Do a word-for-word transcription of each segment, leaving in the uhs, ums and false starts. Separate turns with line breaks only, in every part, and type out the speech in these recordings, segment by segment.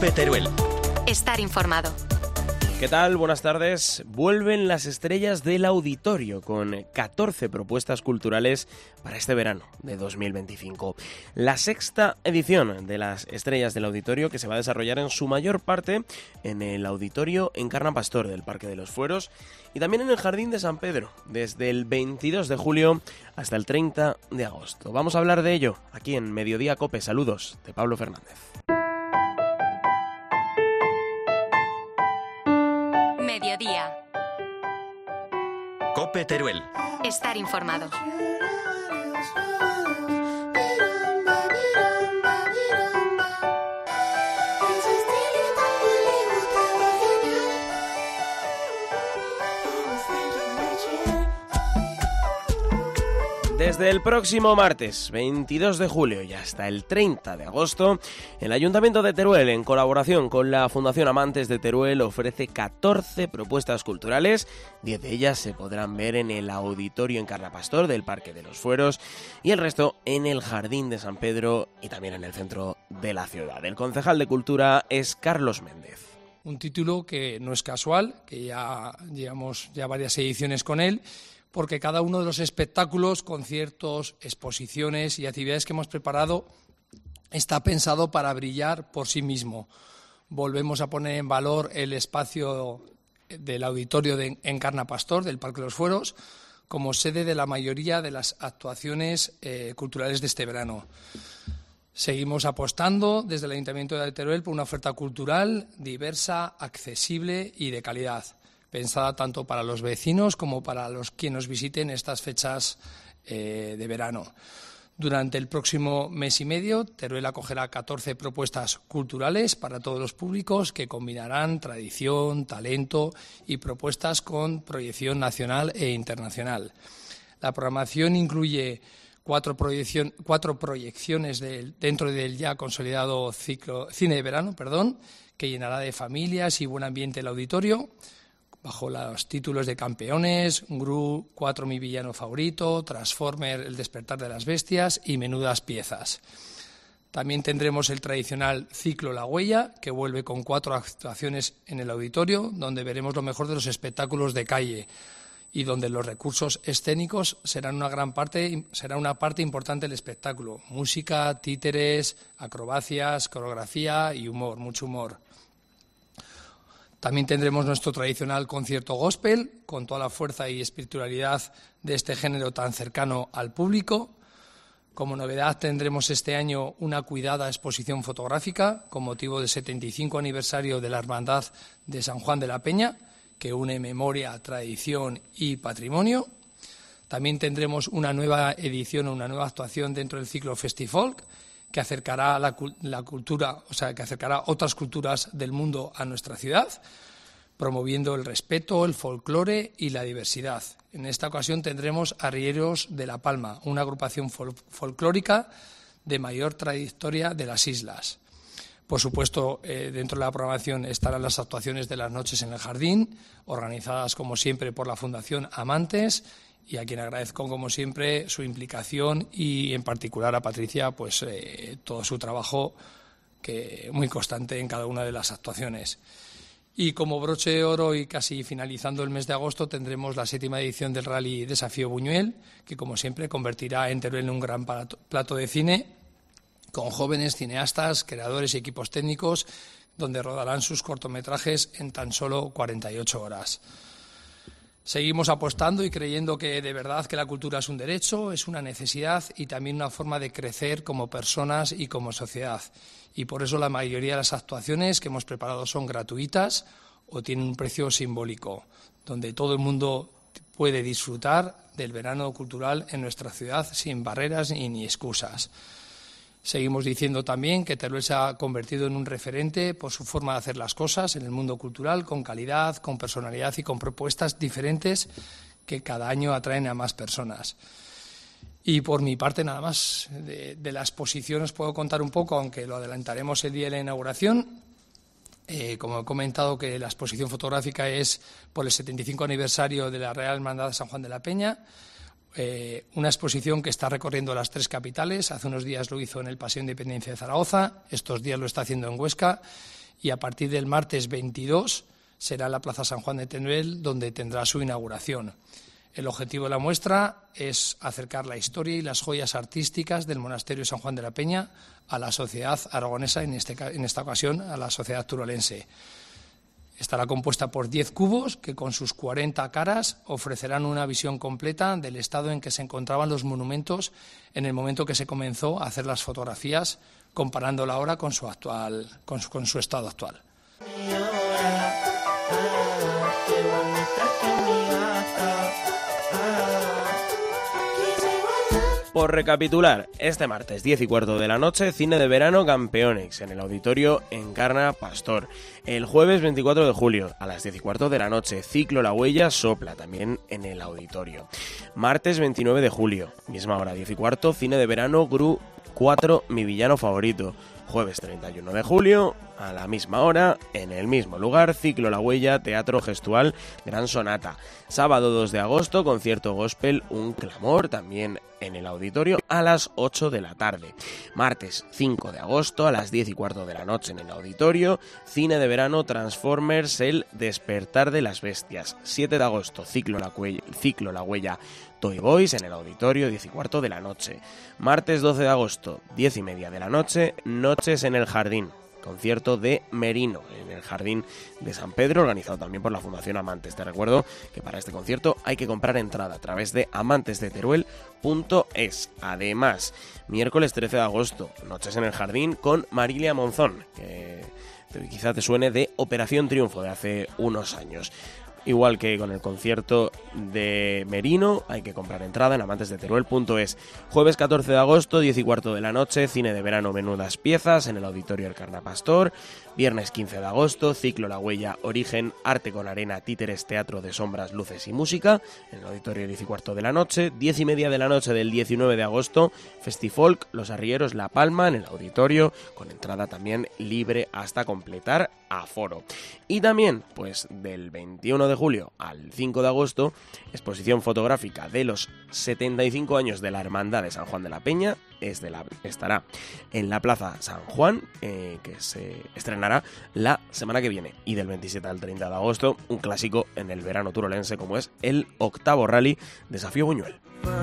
COPE Teruel.
Estar informado.
¿Qué tal? Buenas tardes. Vuelven las estrellas del auditorio con catorce propuestas culturales para este verano de dos mil veinticinco. La sexta edición de las estrellas del auditorio, que se va a desarrollar en su mayor parte en el auditorio Encarna Pastor del Parque de los Fueros y también en el Jardín de San Pedro, desde el veintidós de julio hasta el treinta de agosto. Vamos a hablar de ello aquí en Mediodía Cope. Saludos de Pablo Fernández.
Mediodía.
COPE Teruel.
Estar informado.
Desde el próximo martes veintidós de julio y hasta el treinta de agosto, el Ayuntamiento de Teruel, en colaboración con la Fundación Amantes de Teruel, ofrece catorce propuestas culturales. diez de ellas se podrán ver en el Auditorio Encarna Pastor del Parque de los Fueros y el resto en el Jardín de San Pedro y también en el centro de la ciudad. El concejal de Cultura es Carlos Méndez.
Un título que no es casual, que ya llevamos ya varias ediciones con él, porque cada uno de los espectáculos, conciertos, exposiciones y actividades que hemos preparado está pensado para brillar por sí mismo. Volvemos a poner en valor el espacio del auditorio de Encarna Pastor, del Parque de los Fueros, como sede de la mayoría de las actuaciones eh, culturales de este verano. Seguimos apostando desde el Ayuntamiento de Teruel por una oferta cultural diversa, accesible y de calidad, pensada tanto para los vecinos como para los que nos visiten estas fechas eh, de verano. Durante el próximo mes y medio, Teruel acogerá catorce propuestas culturales para todos los públicos que combinarán tradición, talento y propuestas con proyección nacional e internacional. La programación incluye cuatro, proyección, cuatro proyecciones de, dentro del ya consolidado ciclo cine de verano, perdón, que llenará de familias y buen ambiente el auditorio, bajo los títulos de Campeones, Gru, Cuatro mi villano favorito, Transformer, El despertar de las bestias y Menudas piezas. También tendremos el tradicional ciclo La huella, que vuelve con cuatro actuaciones en el auditorio, donde veremos lo mejor de los espectáculos de calle y donde los recursos escénicos serán una gran parte, será una parte importante del espectáculo. Música, títeres, acrobacias, coreografía y humor, mucho humor. También tendremos nuestro tradicional concierto gospel, con toda la fuerza y espiritualidad de este género tan cercano al público. Como novedad tendremos este año una cuidada exposición fotográfica con motivo del setenta y cinco aniversario de la Hermandad de San Juan de la Peña, que une memoria, tradición y patrimonio. También tendremos una nueva edición o una nueva actuación dentro del ciclo Festifolk, que acercará la, la cultura, o sea, que acercará otras culturas del mundo a nuestra ciudad, promoviendo el respeto, el folclore y la diversidad. En esta ocasión tendremos Arrieros de La Palma, una agrupación fol folclórica de mayor trayectoria de las islas. Por supuesto, eh, dentro de la programación estarán las actuaciones de las noches en el jardín, organizadas como siempre por la Fundación Amantes, y a quien agradezco, como siempre, su implicación y, en particular, a Patricia, pues eh, todo su trabajo que muy constante en cada una de las actuaciones. Y como broche de oro y casi finalizando el mes de agosto, tendremos la séptima edición del Rally Desafío Buñuel, que, como siempre, convertirá en Teruel en un gran plato de cine, con jóvenes cineastas, creadores y equipos técnicos, donde rodarán sus cortometrajes en tan solo cuarenta y ocho horas. Seguimos apostando y creyendo que de verdad que la cultura es un derecho, es una necesidad y también una forma de crecer como personas y como sociedad. Y por eso la mayoría de las actuaciones que hemos preparado son gratuitas o tienen un precio simbólico, donde todo el mundo puede disfrutar del verano cultural en nuestra ciudad sin barreras ni, ni excusas. Seguimos diciendo también que Teruel se ha convertido en un referente por su forma de hacer las cosas en el mundo cultural, con calidad, con personalidad y con propuestas diferentes que cada año atraen a más personas. Y por mi parte, nada más. De, de la exposición os puedo contar un poco, aunque lo adelantaremos el día de la inauguración. Eh, como he comentado, que la exposición fotográfica es por el setenta y cinco aniversario de la Real Hermandad de San Juan de la Peña. Eh, una exposición que está recorriendo las tres capitales. Hace unos días lo hizo en el Paseo Independencia de Zaragoza, estos días lo está haciendo en Huesca y a partir del martes veintidós será en la Plaza San Juan de Teruel donde tendrá su inauguración. El objetivo de la muestra es acercar la historia y las joyas artísticas del Monasterio San Juan de la Peña a la sociedad aragonesa, en, este, en esta ocasión a la sociedad turolense. Estará compuesta por diez cubos que con sus cuarenta caras ofrecerán una visión completa del estado en que se encontraban los monumentos en el momento que se comenzó a hacer las fotografías, comparándola ahora con su, actual, con su, con su estado actual.
Por recapitular, este martes diez y cuarto de la noche, cine de verano Campeonex en el auditorio Encarna Pastor. El jueves veinticuatro de julio a las diez y cuarto de la noche, ciclo La Huella Sopla, también en el auditorio. Martes veintinueve de julio, misma hora, diez y cuarto, cine de verano Gru cuatro, Mi Villano Favorito. Jueves treinta y uno de julio, a la misma hora, en el mismo lugar, ciclo La Huella, Teatro Gestual, Gran Sonata. Sábado dos de agosto, concierto gospel, Un Clamor, también en el auditorio, a las ocho de la tarde. Martes cinco de agosto, a las diez y cuarto de la noche, en el auditorio, cine de verano Transformers, El Despertar de las Bestias. siete de agosto, ciclo La Huella, ciclo La Huella Toy Boys, en el auditorio, diez y cuarto de la noche. Martes doce de agosto, diez y media de la noche, Noches en el Jardín. Concierto de Merino en el Jardín de San Pedro, organizado también por la Fundación Amantes. Te recuerdo que para este concierto hay que comprar entrada a través de amantes de teruel punto es. Además, miércoles trece de agosto, Noches en el Jardín con Marilia Monzón, que quizá te suene de Operación Triunfo de hace unos años. Igual que con el concierto de Merino, hay que comprar entrada en amantes de teruel punto es. Jueves catorce de agosto, diez y cuarto de la noche, cine de verano Menudas Piezas en el auditorio Encarna Pastor. Viernes quince de agosto, ciclo La Huella Origen, Arte con Arena, Títeres, Teatro de Sombras, Luces y Música en el auditorio diez y cuarto de la noche. Diez y media de la noche del diecinueve de agosto, Festifolk, Los Arrieros, La Palma en el auditorio, con entrada también libre hasta completar aforo. Y también, pues del veintiuno de julio al cinco de agosto, exposición fotográfica de los setenta y cinco años de la Hermandad de San Juan de la Peña. Es de la, estará en la Plaza San Juan, eh, que se estrenará la semana que viene. Y del veintisiete al treinta de agosto, un clásico en el verano turolense como es el octavo rally Desafío Buñuel.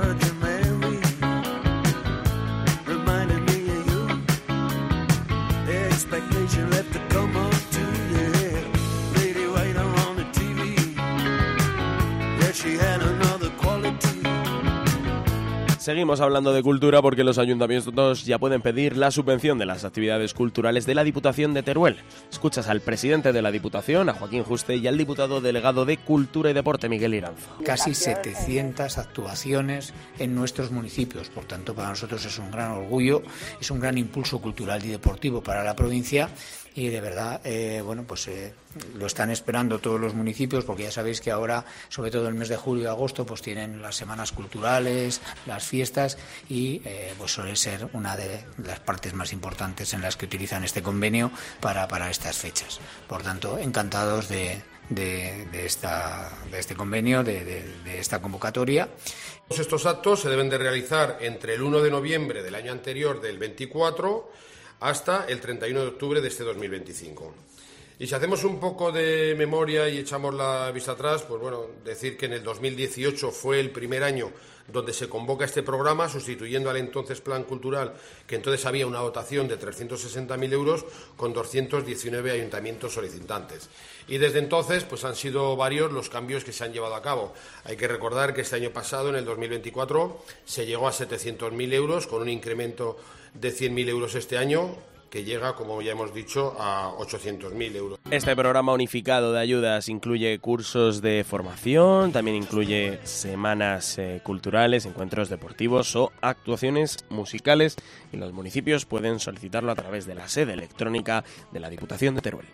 Seguimos hablando de cultura porque los ayuntamientos ya pueden pedir la subvención de las actividades culturales de la Diputación de Teruel. Escuchas al presidente de la Diputación, a Joaquín Juste, y al diputado delegado de Cultura y Deporte, Miguel Iranzo.
Casi setecientas actuaciones en nuestros municipios, por tanto para nosotros es un gran orgullo, es un gran impulso cultural y deportivo para la provincia. Y de verdad, eh, bueno, pues eh, lo están esperando todos los municipios, porque ya sabéis que ahora, sobre todo el mes de julio y agosto, pues tienen las semanas culturales, las fiestas, y eh, pues suele ser una de las partes más importantes en las que utilizan este convenio para, para estas fechas. Por tanto, encantados de, de, de, esta, de este convenio, de, de, de esta convocatoria.
Estos actos se deben de realizar entre el uno de noviembre del año anterior, del veinticuatro, hasta el treinta y uno de octubre de este dos mil veinticinco. Y si hacemos un poco de memoria y echamos la vista atrás, pues bueno, decir que en el dos mil dieciocho fue el primer año donde se convoca este programa, sustituyendo al entonces Plan Cultural, que entonces había una dotación de trescientos sesenta mil euros con doscientos diecinueve ayuntamientos solicitantes. Y desde entonces pues han sido varios los cambios que se han llevado a cabo. Hay que recordar que este año pasado, en el dos mil veinticuatro, se llegó a setecientos mil euros, con un incremento de cien mil euros este año, que llega, como ya hemos dicho, a ochocientos mil euros.
Este programa unificado de ayudas incluye cursos de formación, también incluye semanas eh, culturales, encuentros deportivos o actuaciones musicales, y los municipios pueden solicitarlo a través de la sede electrónica de la Diputación de Teruel.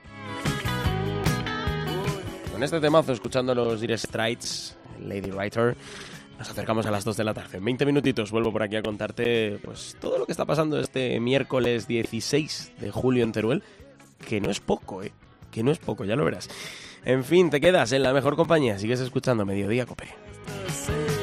Con este temazo, escuchando los Dire Straits, Lady Writer, nos acercamos a las dos de la tarde. En veinte minutitos vuelvo por aquí a contarte pues todo lo que está pasando este miércoles dieciséis de julio en Teruel, que no es poco, ¿eh? Que no es poco, ya lo verás. En fin, te quedas en la mejor compañía. Sigues escuchando Mediodía Cope.